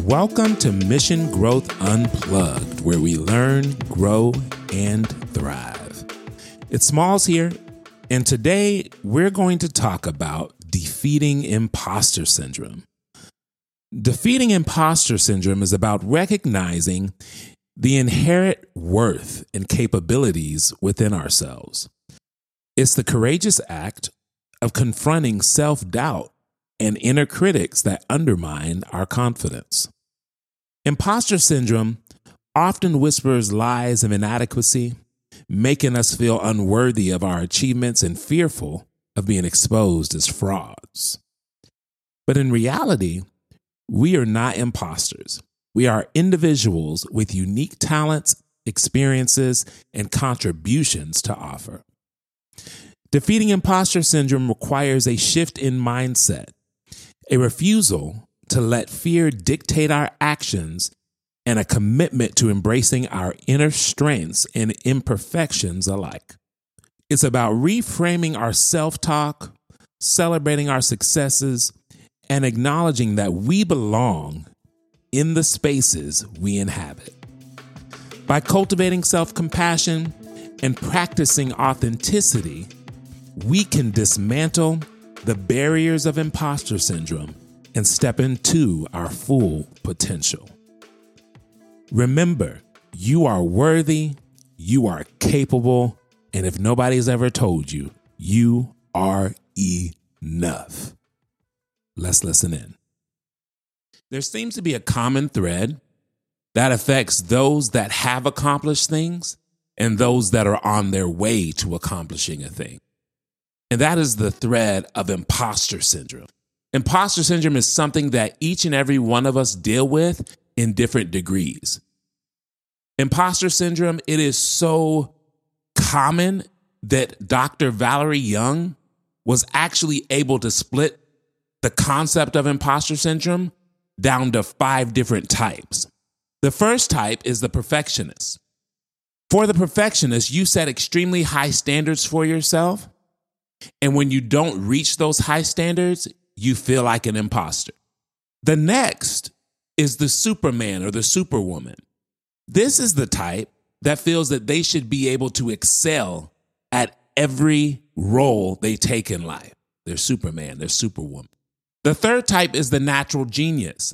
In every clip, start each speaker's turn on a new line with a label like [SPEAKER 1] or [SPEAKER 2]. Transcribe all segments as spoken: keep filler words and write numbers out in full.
[SPEAKER 1] Welcome to Mission Growth Unplugged, where we learn, grow, and thrive. It's Smalls here, and today we're going to talk about defeating imposter syndrome. Defeating imposter syndrome is about recognizing the inherent worth and capabilities within ourselves. It's the courageous act of confronting self-doubt and inner critics that undermine our confidence. Imposter syndrome often whispers lies of inadequacy, making us feel unworthy of our achievements and fearful of being exposed as frauds. But in reality, we are not imposters. We are individuals with unique talents, experiences, and contributions to offer. Defeating imposter syndrome requires a shift in mindset, a refusal to let fear dictate our actions, and a commitment to embracing our inner strengths and imperfections alike. It's about reframing our self-talk, celebrating our successes, and acknowledging that we belong in the spaces we inhabit. By cultivating self-compassion and practicing authenticity, we can dismantle the barriers of imposter syndrome and step into our full potential. Remember, you are worthy, you are capable, and if nobody's ever told you, you are enough. Let's listen in. There seems to be a common thread that affects those that have accomplished things and those that are on their way to accomplishing a thing. And that is the thread of imposter syndrome. Imposter syndrome is something that each and every one of us deal with in different degrees. Imposter syndrome, it is so common that Doctor Valerie Young was actually able to split the concept of imposter syndrome down to five different types. The first type is the perfectionist. For the perfectionist, you set extremely high standards for yourself. And when you don't reach those high standards, you feel like an imposter. The next is the Superman or the Superwoman. This is the type that feels that they should be able to excel at every role they take in life. They're Superman, they're Superwoman. The third type is the natural genius.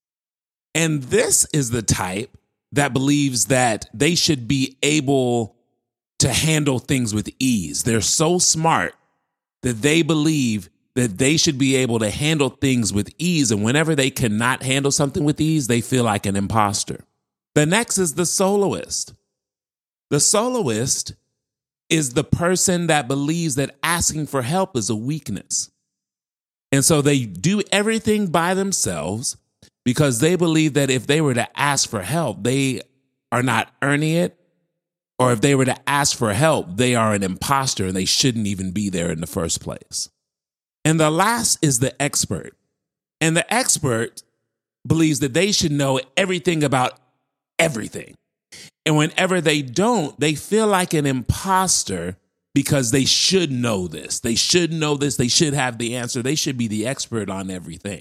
[SPEAKER 1] And this is the type that believes that they should be able to handle things with ease. They're so smart that they believe that they should be able to handle things with ease. And whenever they cannot handle something with ease, they feel like an imposter. The next is the soloist. The soloist is the person that believes that asking for help is a weakness. And so they do everything by themselves because they believe that if they were to ask for help, they are not earning it. Or if they were to ask for help, they are an imposter and they shouldn't even be there in the first place. And the last is the expert. And the expert believes that they should know everything about everything. And whenever they don't, they feel like an imposter because they should know this. They should know this. They should have the answer. They should be the expert on everything.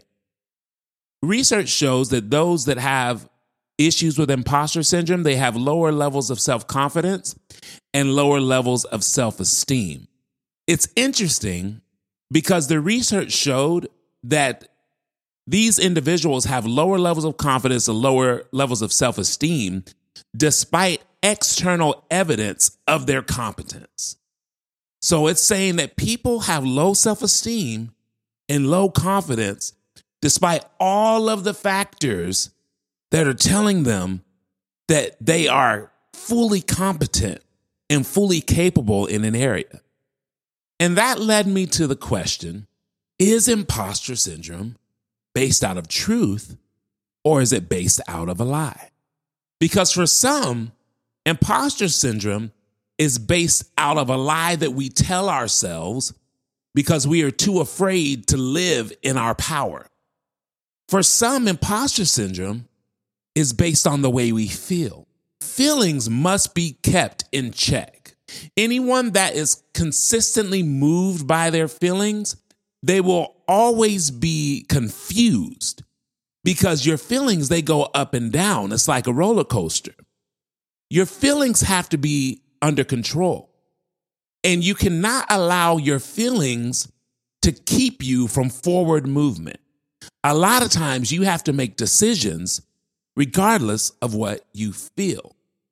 [SPEAKER 1] Research shows that those that have issues with imposter syndrome, they have lower levels of self-confidence and lower levels of self-esteem. It's interesting because the research showed that these individuals have lower levels of confidence and lower levels of self-esteem despite external evidence of their competence. So it's saying that people have low self-esteem and low confidence despite all of the factors that are telling them that they are fully competent and fully capable in an area. And that led me to the question, is imposter syndrome based out of truth or is it based out of a lie? Because for some, imposter syndrome is based out of a lie that we tell ourselves because we are too afraid to live in our power. For some, imposter syndrome is based on the way we feel. Feelings must be kept in check. Anyone that is consistently moved by their feelings, they will always be confused because your feelings, they go up and down. It's like a roller coaster. Your feelings have to be under control. And you cannot allow your feelings to keep you from forward movement. A lot of times you have to make decisions regardless of what you feel.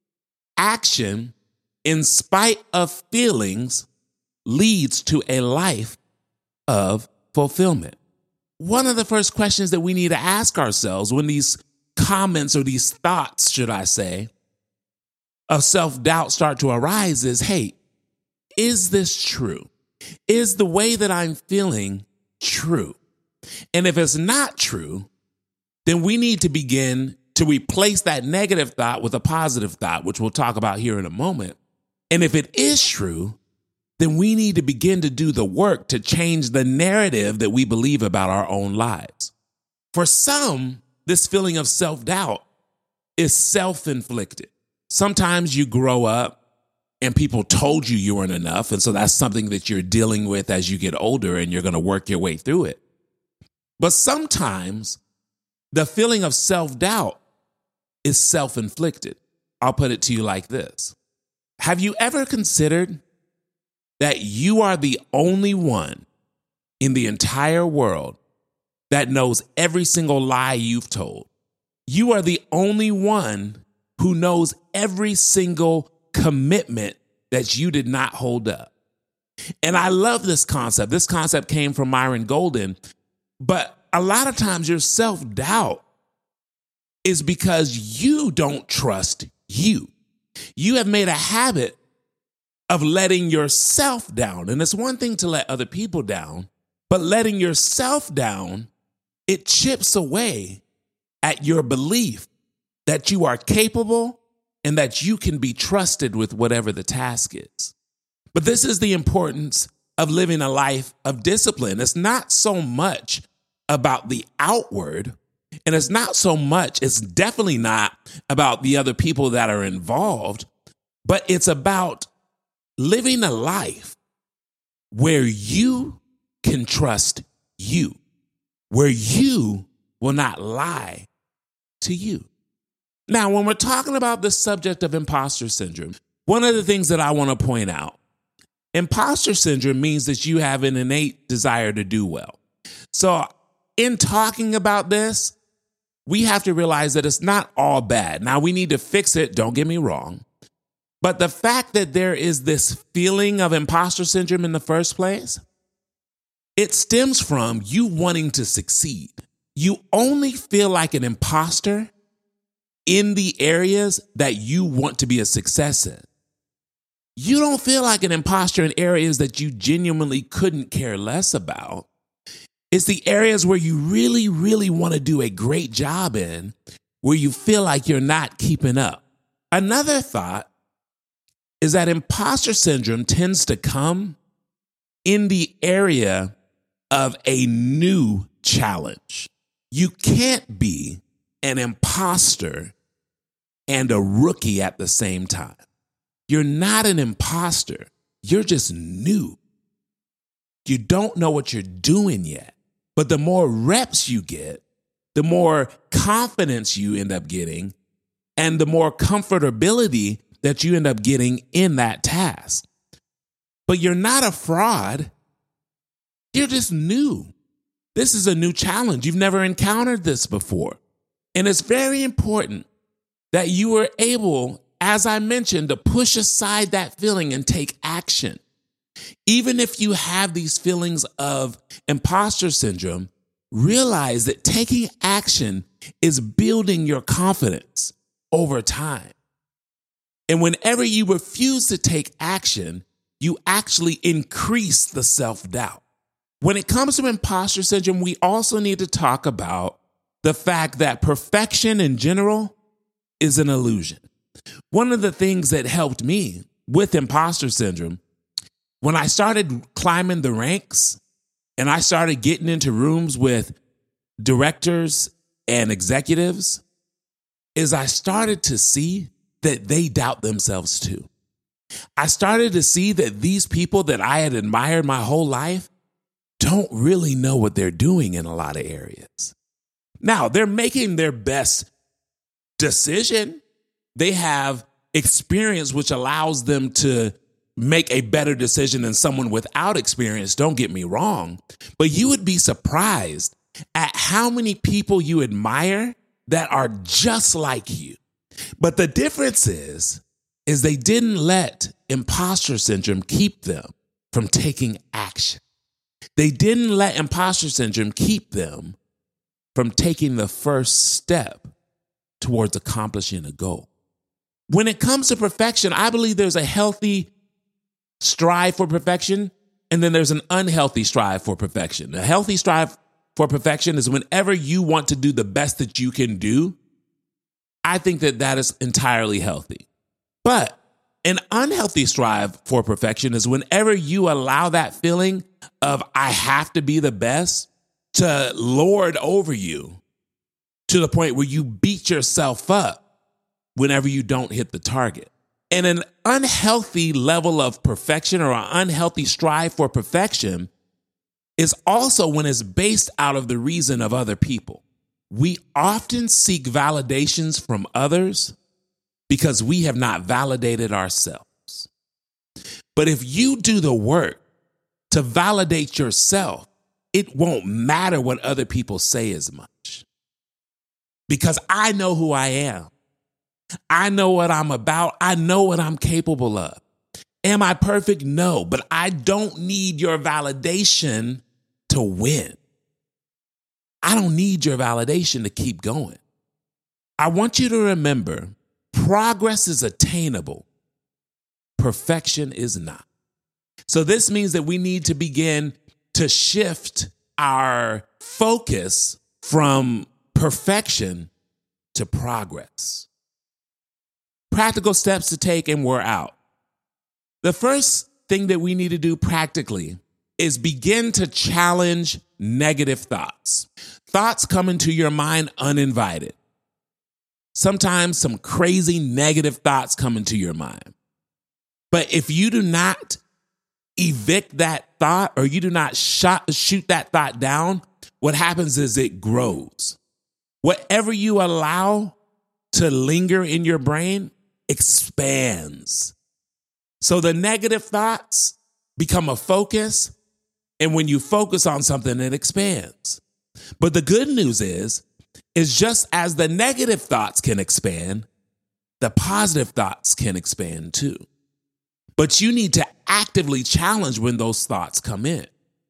[SPEAKER 1] Action, in spite of feelings, leads to a life of fulfillment. One of the first questions that we need to ask ourselves when these comments or these thoughts, should I say, of self-doubt start to arise is, hey, is this true? Is the way that I'm feeling true? And if it's not true, then we need to begin to replace that negative thought with a positive thought, which we'll talk about here in a moment. And if it is true, then we need to begin to do the work to change the narrative that we believe about our own lives. For some, this feeling of self-doubt is self-inflicted. Sometimes you grow up and people told you you weren't enough, and so that's something that you're dealing with as you get older, and you're going to work your way through it. But sometimes the feeling of self-doubt is self-inflicted. I'll put it to you like this. Have you ever considered that you are the only one in the entire world that knows every single lie you've told? You are the only one who knows every single commitment that you did not hold up. And I love this concept. This concept came from Myron Golden, but a lot of times your self-doubt is because you don't trust you. You have made a habit of letting yourself down. And it's one thing to let other people down, but letting yourself down, it chips away at your belief that you are capable and that you can be trusted with whatever the task is. But this is the importance of living a life of discipline. It's not so much about the outward, and it's not so much, it's definitely not about the other people that are involved, but it's about living a life where you can trust you, where you will not lie to you. Now, when we're talking about the subject of imposter syndrome, one of the things that I want to point out, imposter syndrome means that you have an innate desire to do well. So in talking about this, we have to realize that it's not all bad. Now, we need to fix it, don't get me wrong. But the fact that there is this feeling of imposter syndrome in the first place, it stems from you wanting to succeed. You only feel like an imposter in the areas that you want to be a success in. You don't feel like an imposter in areas that you genuinely couldn't care less about. It's the areas where you really, really want to do a great job in, where you feel like you're not keeping up. Another thought is that imposter syndrome tends to come in the area of a new challenge. You can't be an imposter and a rookie at the same time. You're not an imposter. You're just new. You don't know what you're doing yet. But the more reps you get, the more confidence you end up getting, and the more comfortability that you end up getting in that task. But you're not a fraud. You're just new. This is a new challenge. You've never encountered this before. And it's very important that you are able, as I mentioned, to push aside that feeling and take action. Even if you have these feelings of imposter syndrome, realize that taking action is building your confidence over time. And whenever you refuse to take action, you actually increase the self-doubt. When it comes to imposter syndrome, we also need to talk about the fact that perfection in general is an illusion. One of the things that helped me with imposter syndrome, when I started climbing the ranks and I started getting into rooms with directors and executives, is I started to see that they doubt themselves too. I started to see that these people that I had admired my whole life don't really know what they're doing in a lot of areas. Now, they're making their best decision. They have experience, which allows them to make a better decision than someone without experience. Don't get me wrong, but you would be surprised at how many people you admire that are just like you. But the difference is, is they didn't let imposter syndrome keep them from taking action. They didn't let imposter syndrome keep them from taking the first step towards accomplishing a goal. When it comes to perfection, I believe there's a healthy strive for perfection, and then there's an unhealthy strive for perfection. A healthy strive for perfection is whenever you want to do the best that you can do. I think that that is entirely healthy. But an unhealthy strive for perfection is whenever you allow that feeling of I have to be the best to lord over you to the point where you beat yourself up whenever you don't hit the target. And an unhealthy level of perfection or an unhealthy strive for perfection is also when it's based out of the reason of other people. We often seek validations from others because we have not validated ourselves. But if you do the work to validate yourself, it won't matter what other people say as much. Because I know who I am. I know what I'm about. I know what I'm capable of. Am I perfect? No, but I don't need your validation to win. I don't need your validation to keep going. I want you to remember, progress is attainable. Perfection is not. So this means that we need to begin to shift our focus from perfection to progress. Practical steps to take, and we're out. The first thing that we need to do practically is begin to challenge negative thoughts. Thoughts come into your mind uninvited. Sometimes some crazy negative thoughts come into your mind. But if you do not evict that thought or you do not shot, shoot that thought down, what happens is it grows. Whatever you allow to linger in your brain expands. So the negative thoughts become a focus, and when you focus on something, it expands. But the good news is, is just as the negative thoughts can expand, the positive thoughts can expand too. But you need to actively challenge when those thoughts come in.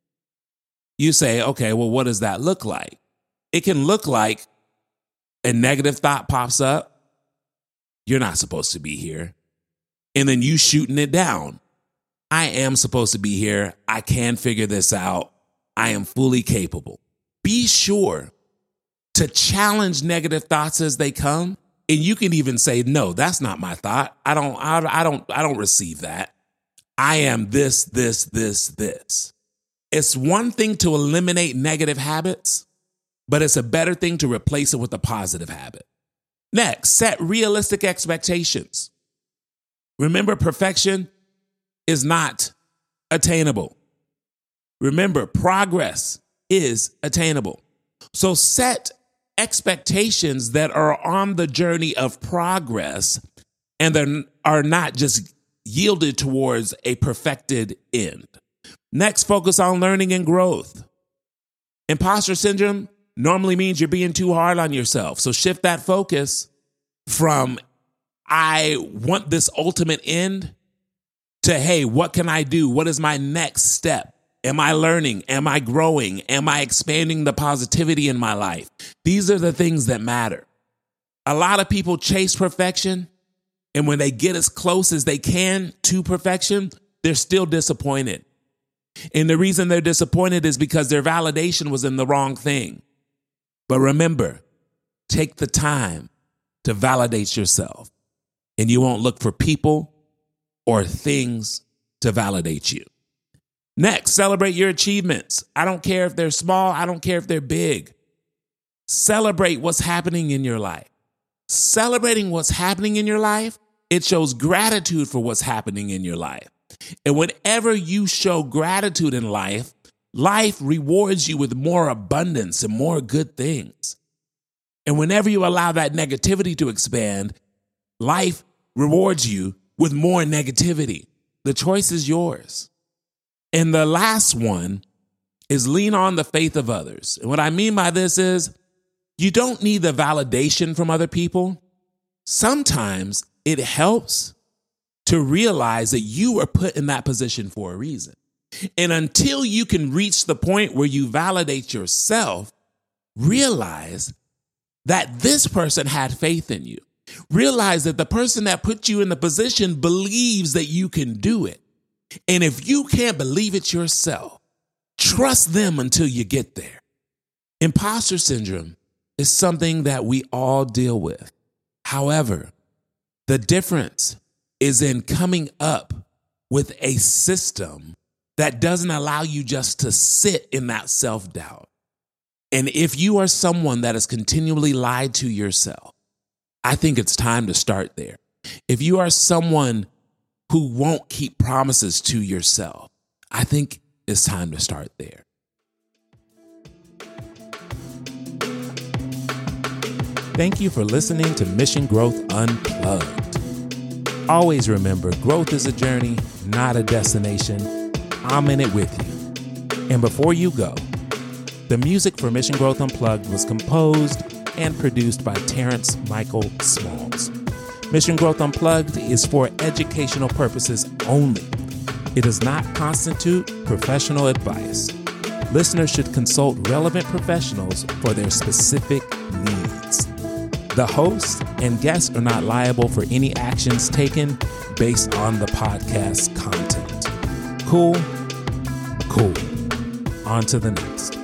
[SPEAKER 1] You say, okay, well, what does that look like? It can look like a negative thought pops up. You're not supposed to be here. And then you shooting it down. I am supposed to be here. I can figure this out. I am fully capable. Be sure to challenge negative thoughts as they come. And you can even say, no, that's not my thought. I don't, I, I don't, I don't receive that. I am this, this, this, this. It's one thing to eliminate negative habits, but it's a better thing to replace it with a positive habit. Next, set realistic expectations. Remember, perfection is not attainable. Remember, progress is attainable. So set expectations that are on the journey of progress and they are not just yielded towards a perfected end. Next, focus on learning and growth. Imposter syndrome normally means you're being too hard on yourself. So shift that focus from I want this ultimate end to, hey, what can I do? What is my next step? Am I learning? Am I growing? Am I expanding the positivity in my life? These are the things that matter. A lot of people chase perfection, and when they get as close as they can to perfection, they're still disappointed. And the reason they're disappointed is because their validation was in the wrong thing. But remember, take the time to validate yourself, and you won't look for people or things to validate you. Next, celebrate your achievements. I don't care if they're small. I don't care if they're big. Celebrate what's happening in your life. Celebrating what's happening in your life, it shows gratitude for what's happening in your life. And whenever you show gratitude in life, life rewards you with more abundance and more good things. And whenever you allow that negativity to expand, life rewards you with more negativity. The choice is yours. And the last one is lean on the faith of others. And what I mean by this is you don't need the validation from other people. Sometimes it helps to realize that you were put in that position for a reason. And until you can reach the point where you validate yourself, realize that this person had faith in you. Realize that the person that put you in the position believes that you can do it. And if you can't believe it yourself, trust them until you get there. Imposter syndrome is something that we all deal with. However, the difference is in coming up with a system that doesn't allow you just to sit in that self-doubt. And if you are someone that has continually lied to yourself, I think it's time to start there. If you are someone who won't keep promises to yourself, I think it's time to start there. Thank you for listening to Mission Growth Unplugged. Always remember, growth is a journey, not a destination. I'm in it with you. And before you go, the music for Mission Growth Unplugged was composed and produced by Terrence Michael Smalls. Mission Growth Unplugged is for educational purposes only. It does not constitute professional advice. Listeners should consult relevant professionals for their specific needs. The host and guests are not liable for any actions taken based on the podcast content. Cool? Cool. On to the next.